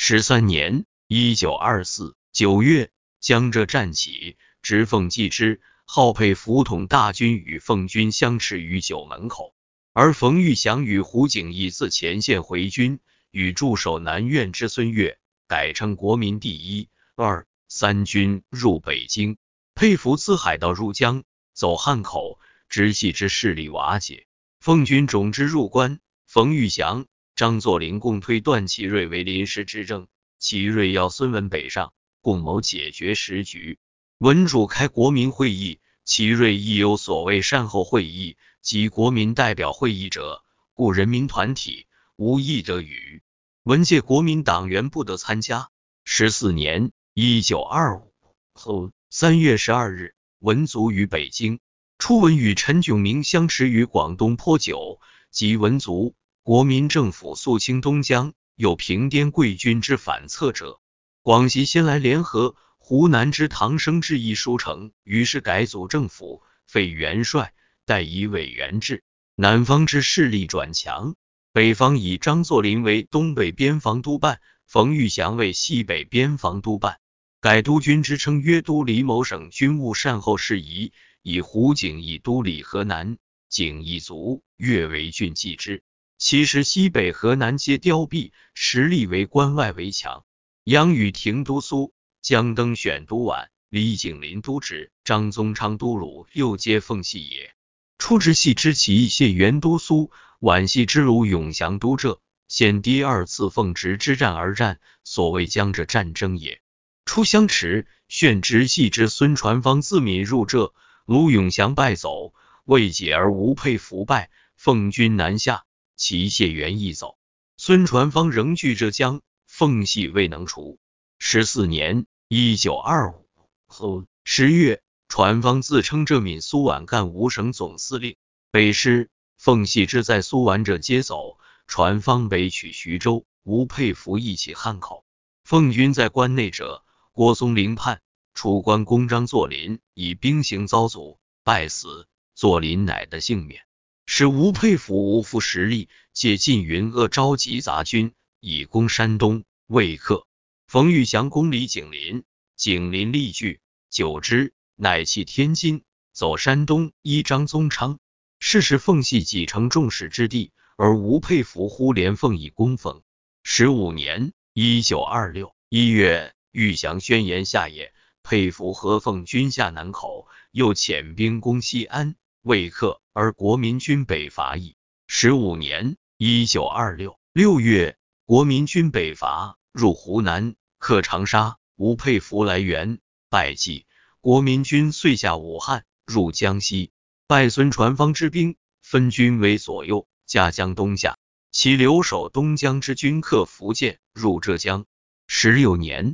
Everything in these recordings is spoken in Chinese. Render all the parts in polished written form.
13年1924 9月，江浙战起，直奉继之，号配辅统大军与奉军相持于九门口。而冯玉祥与胡景翼自前线回军，与驻守南苑之孙岳改称国民第一、二、三军入北京。佩孚自海盗入江，走汉口，直系之势力瓦解。奉军总之入关，冯玉祥、张作霖共推段祺瑞为临时执政，祺瑞要孙文北上，共谋解决时局。文主开国民会议，祺瑞亦有所谓善后会议及国民代表会议者，故人民团体无一得与。文届国民党员不得参加。14年1925后3月12日，文卒于北京。初文与陈炯明相持于广东坡酒，及文卒，国民政府肃清东江，有平滇贵军之反侧者。广西先来联合湖南之唐生智一书成，于是改组政府，废元帅，代以委员制。南方之势力转强，北方以张作霖为东北边防督办，冯玉祥为西北边防督办。改督军之称约督理某省军务善后事宜，以胡景翼督理河南，景翼卒，岳为郡记之。其实西北河南皆凋敝，实力为关外围强。杨宇廷督苏，江登选督皖，李景林督直，张宗昌督鲁，又皆奉系也。初直系之其谢元督苏，皖系之卢永祥督浙，先第二次奉直之战而战，所谓江浙战争也。初相持，炫直系之孙传芳自闽入浙，卢永祥败走，未解而吴佩孚败，奉军南下，其谢元亦走。孙传芳仍据浙江，奉系未能除。14年1925后10月，传芳自称浙闽苏皖赣五省总司令，北师奉系之在苏皖者皆走，传芳北取徐州，吴佩孚一起汉口。奉军在关内者，郭松龄叛，出关攻张作霖，以兵行遭阻，败死，作霖乃得幸免。使吴佩孚无复实力，借晋云鄂召集杂军，以攻山东，未克。冯玉祥攻李景林，景林力拒，久之，乃弃天津，走山东，依张宗昌。是时奉系几成众矢之地，而吴佩孚忽连奉以攻奉。15年1926 1月，玉祥宣言下野，佩孚和奉军下南口，又遣兵攻西安，未克，而国民军北伐矣。15年1926 6月，国民军北伐，入湖南，克长沙，吴佩孚来援，败绩。国民军遂下武汉，入江西，败孙传芳之兵，分军为左右，架江东下。其留守东江之军克福建，入浙江。16年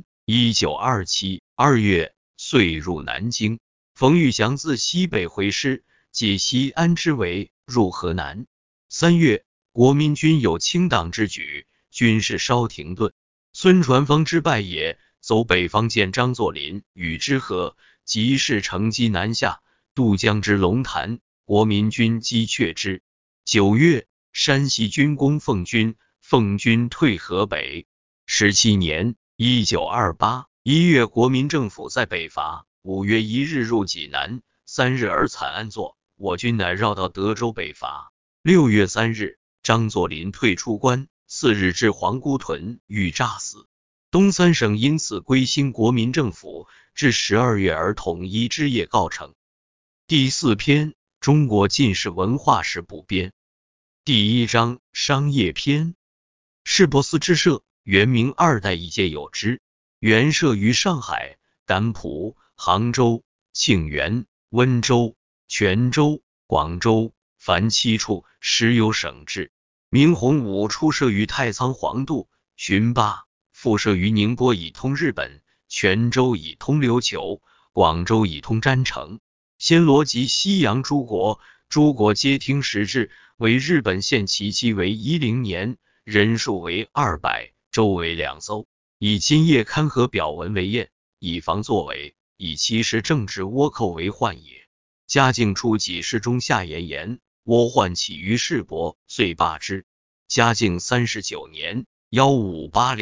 1927 2月，遂入南京。冯玉祥自西北回师，解西安之围，入河南。3月，国民军有清党之举，军事稍停顿。孙传芳之败也，走北方见张作霖，与之和，即是乘机南下，渡江之龙潭，国民军击却之。9月，山西军攻奉军，奉军退河北。17年1928 1月，国民政府在北伐，5月1日入济南，3日而惨案作，我军乃绕到德州北伐。6月3日，张作霖退出关，4日至皇姑屯，欲诈死。东三省因此归新国民政府，至12月而统一之业告成。第4篇，中国进士文化史补编。第1章，商业篇。市舶司之设，元明2代一皆有之。原设于上海、甘浦、杭州、庆元、温州、泉州、广州，凡7处，时有省制。明洪武初设于太仓黄渡、寻巴，复设于宁波以通日本，泉州以通琉球，广州以通占城。暹罗及西洋诸国皆听时制，为日本宪其期为10年，人数为200，州为2艘，以金叶刊和表文为验，以防作为，以其实政治倭寇为患也。嘉靖初己世中下言，倭患起于市舶，遂罢之。嘉靖39年1580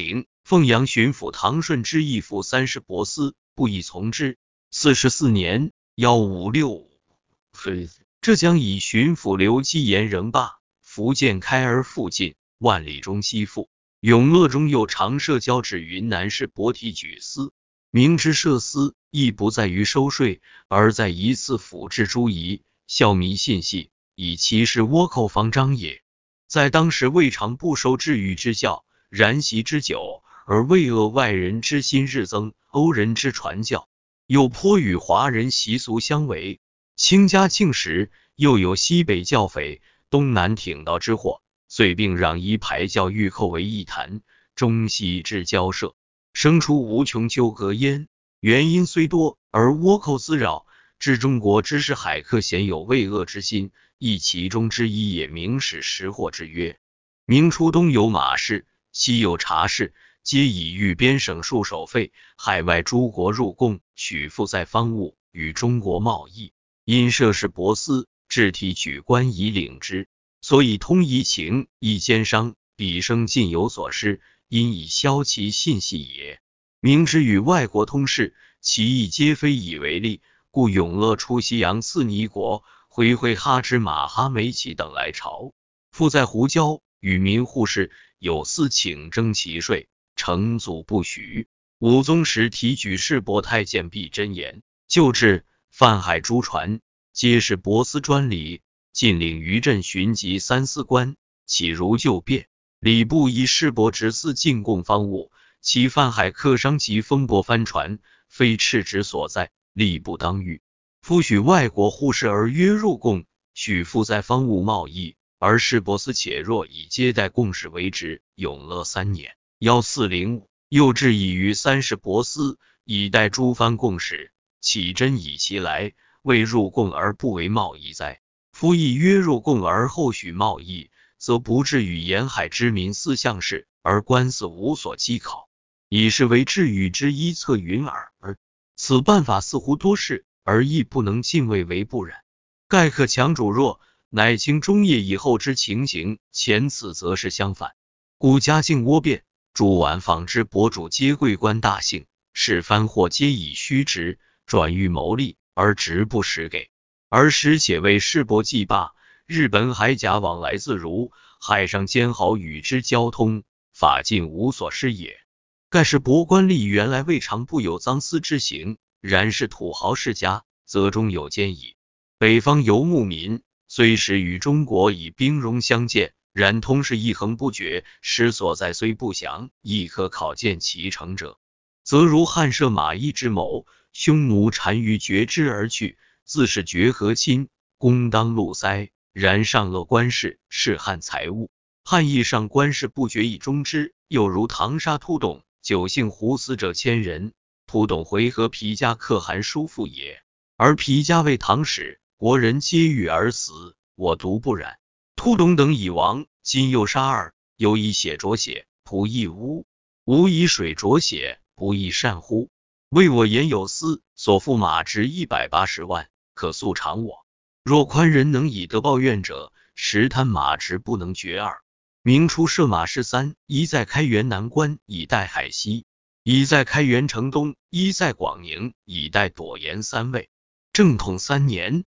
凤阳巡抚唐顺之义父30伯司，不以从之。44年，1565，浙江以巡抚刘基言仍罢，福建开而复进，万里中西复。永乐中又常设交至云南市博提举司，明知设司亦不在于收税，而在一次抚治诸夷，效迷信系，以其是倭寇方张也。在当时未尝不受治愈之教，然习之久，而为恶外人之心日增，欧人之传教又颇与华人习俗相违。清嘉庆时，又有西北教匪、东南挺道之祸，遂并让以排教御寇为一谈，中西之交涉，生出无穷纠葛焉。原因虽多，而倭寇滋扰，至中国之士海客鲜有畏恶之心，亦其中之一也。明史识货之曰：明初东有马氏，西有察氏，皆以御边省戍守费，海外诸国入贡，取附在方物，与中国贸易。因涉事伯司，置提举官以领之，所以通夷情，以奸商，彼生尽有所失，因以消其信系也。明知与外国通事，其意皆非以为利，故永乐出西洋刺尼国，回会哈之马哈梅奇等来朝，附在胡椒，与民互市，有司请征其税，成祖不许。武宗时提举世伯太监毕真言，旧制泛海诸船，皆是伯司专理，禁领于镇巡及3、4官，岂如旧变？礼部以世伯执司进贡方物，其泛海客商及风波帆船，非敕旨所在，吏部当谕。夫许外国互市而约入贡，许附在方物贸易，而世伯司且若以接待贡士为职。永乐3年，1405，又置以于30伯司，以待诸藩贡使，岂真以其来，未入贡而不为贸易哉？夫亦约入贡而后许贸易，则不至于沿海之民思项事，而官司无所稽考，以是为治愈之一策云耳。此办法似乎多事，而亦不能尽谓为不然。盖可强主弱，乃清中叶以后之情形，前此则是相反。故嘉靖倭变，诸宛纺织博主皆贵官大姓，使藩货皆以虚职转欲牟利，而职不实给，而实且为世伯既罢，日本海甲往来自如，海上坚豪与之交通，法尽无所失也。盖是博官吏原来未尝不有赃私之行，然是土豪世家，则中有奸矣。北方游牧民，虽时与中国以兵戎相见，然通事一横不绝，实所在虽不详，亦可考见其成者。则如汉设马邑之谋，匈奴单于绝之而去，自是绝和亲，公当禄塞，然上勒官事，是汉财物。汉义上官事不决以终之，又如唐沙突董，久姓胡死者1000人，突董回纥皮家可汗叔父也，而皮家为唐使，国人皆遇而死，我独不然。突董等已亡，今又杀二，有以血濯血，仆亦污；无以水濯血，不亦善乎？为我言有司，所付马值180万，可速偿我。若宽人能以德报怨者，实贪马值不能绝耳。明初设马市3，一在开元南关，以待海西；一在开元城东，一在广宁，以待朵颜3位。正统3年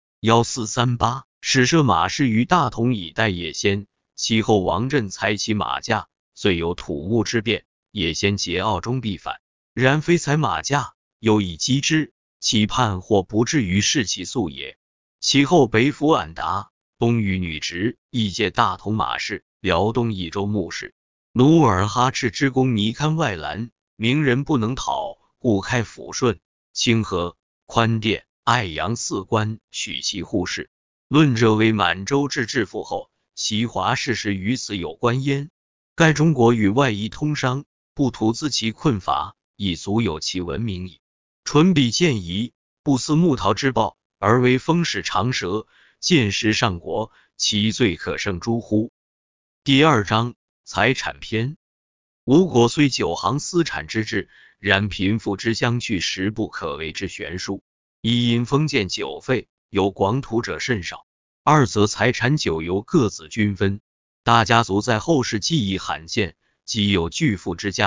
，1438，始设马市于大同以待野先，其后王振裁其马价，遂有土木之变，野先桀骜中必反，然非裁马价，又以击之，其叛或不至于弑其粟也。其后北府俺答，东与女直，亦借大同马市，辽东益州牧氏努尔哈赤之功尼堪外兰，名人不能讨，故开抚顺、清河、宽甸、爱阳4官，许其护士。论者为满洲至治复后，其华事实于此有关焉。盖中国与外夷通商，不图自其困乏，亦足有其文明矣。纯比见夷，不思木陶之报，而为风使长舌，见识上国，其罪可胜诸乎？第2章财产篇。吴国虽9行私产之治，然贫富之相去实不可谓之悬殊。一因封建久废，有广土者甚少；二则财产久由各子均分，大家族在后世既已罕见，即有巨富之家，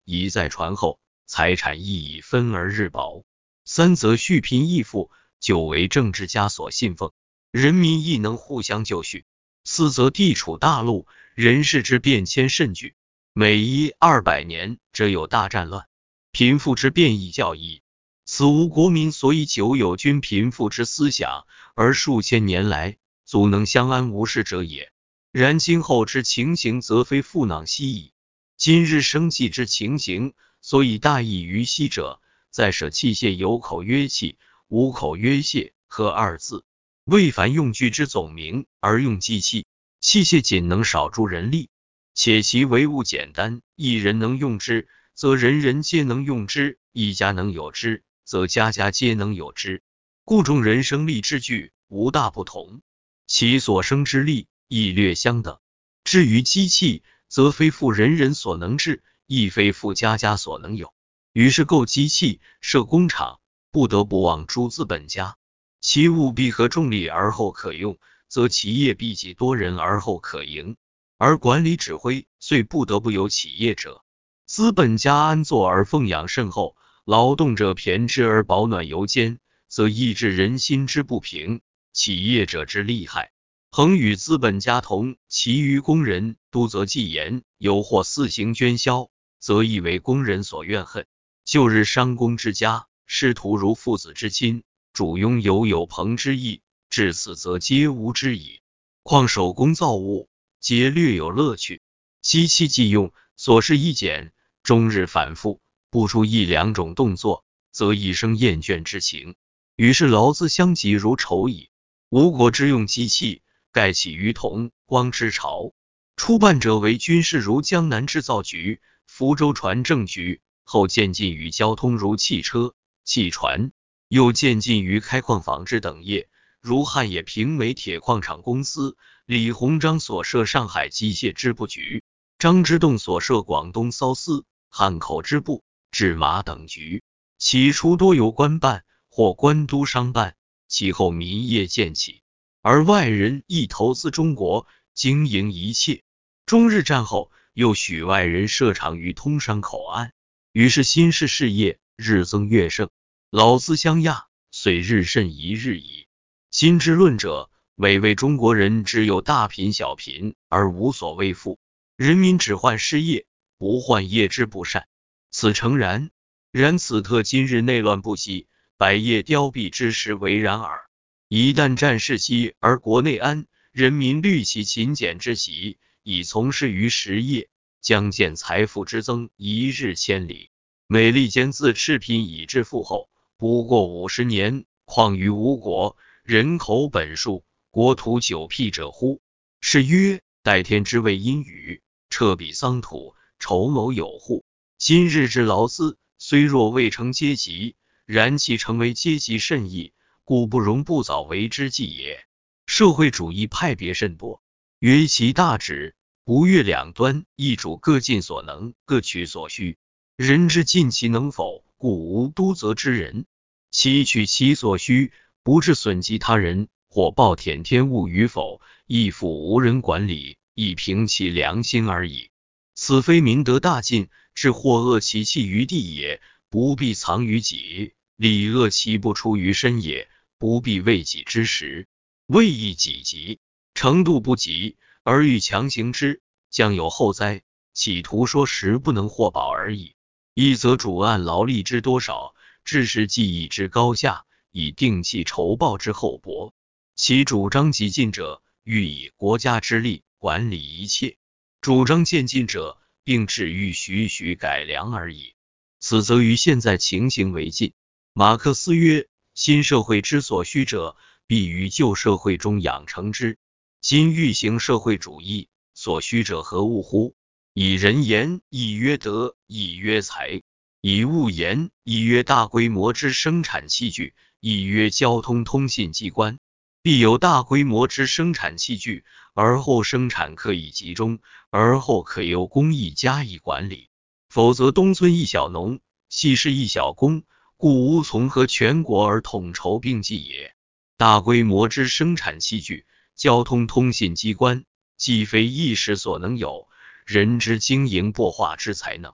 已在传后，财产亦已分而日薄。三则恤贫易富，久为政治家所信奉，人民亦能互相就绪。四则地处大陆，人事之变迁甚巨，每100-200年则有大战乱，贫富之变异较异。此吾国民所以久有均贫富之思想，而数千年来足能相安无事者也。然今后之情形，则非复囊兮矣。今日生计之情形，所以大异于昔者，在舍器械有口曰器，无口曰械，合二字。为凡用具之总名，而用机器。器械仅能少助人力，且其为物简单，一人能用之，则人人皆能用之；一家能有之，则家家皆能有之。故众人生力之具无大不同，其所生之力亦略相等。至于机器，则非复人人所能治，亦非复家家所能有。于是购机器、设工厂，不得不望诸资本家。其物必合众力而后可用，则企业必济多人而后可营，而管理指挥虽不得不有企业者，资本家安坐而奉养甚厚，劳动者偏之而保暖犹坚，则抑制人心之不平，企业者之利害，恒与资本家同。其余工人都则忌言，有或肆行捐销，则亦为工人所怨恨。旧日商工之家，师徒如父子之亲，主庸有朋之意，至此则皆无之矣。况手工造物，皆略有乐趣，机器既用，所事亦简，终日反复，不出1-2种动作，则一生厌倦之情，于是劳资相及如仇矣。吴国之用机器，盖起于同光之朝，初办者为军事，如江南制造局、福州船政局，后渐进于交通，如汽车、汽船，又渐进于开矿纺织等业，如汉冶平美铁矿厂公司，李鸿章所设上海机械织布局，张之洞所设广东缫丝、汉口织布、制麻等局。起初多由官办或官督商办，其后民业渐起，而外人亦投资中国，经营一切。中日战后，又许外人设厂于通商口岸，于是新式事业日增月盛，劳资相亚，遂日甚一日矣。今之论者，每为中国人只有大贫小贫，而无所谓富，人民只患失业，不患业之不善，此诚然。然此特今日内乱不息，百业凋敝之时为然耳。一旦战事息而国内安，人民虑其勤俭之习，以从事于实业，将见财富之增一日千里。美利坚自赤贫以致富厚，不过50年，况于吴国，人口本数，国土久辟者乎？是曰：待天之谓阴雨，彻彼桑土，筹谋有户。今日之劳资，虽若未成阶级，然其成为阶级甚易，故不容不早为之计也。社会主义派别甚多，约其大旨，不越两端，一主各尽所能，各取所需。人之尽其能否，故无督责之人。其取其所需，不致损及他人，或暴殄天物与否，亦复无人管理，亦凭其良心而已。此非民德大尽，是祸恶其弃于地也，不必藏于己；礼恶其不出于身也，不必为己之时。为益己急，程度不及，而欲强行之，将有后灾，企图说时不能获保而已。一则主按劳力之多少，致使技艺之高下，以定其酬报之厚薄。其主张极进者，欲以国家之力管理一切；主张渐进者，并只欲许许改良而已。此则于现在情形为近。马克思曰：新社会之所需者，必于旧社会中养成之。今欲行社会主义，所需者何物乎？以人言，亦曰德，亦曰财；以物言，亦曰大规模之生产器具，亦曰交通通信机关。必有大规模之生产器具，而后生产可以集中，而后可由工艺加以管理。否则东村一小农，西市一小工，故无从何全国而统筹并济也。大规模之生产器具、交通通信机关，既非一时所能有，人之经营擘画之才能，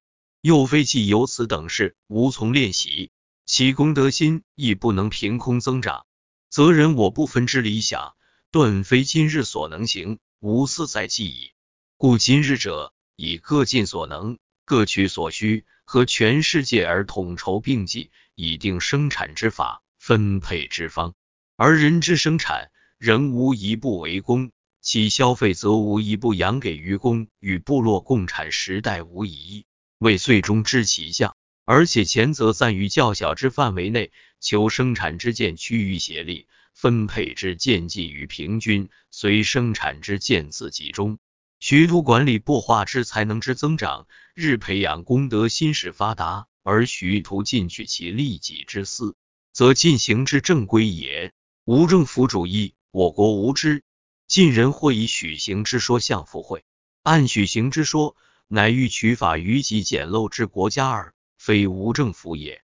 又非既有此等事，无从练习，其功德心亦不能凭空增长，则人我不分之理想，顿非今日所能行，无似在即矣。故今日者，以各尽所能，各取所需，和全世界而统筹并济，以定生产之法，分配之方。而人之生产，仍无一不为公，其消费则无一不养给于公，与部落共产时代无异议，为最终知其相。而且前则暂于较小之范围内，求生产之见趋于协力，分配之见近于平均，随生产之见自集中，许图管理擘画之才能之增长，日培养公德心使发达，而许图进取其利己之私，则进行之正规也。无政府主义，我国无之。近人或以许行之说相附会，按许行之说，乃欲取法于极简陋之国家耳，非无政府也。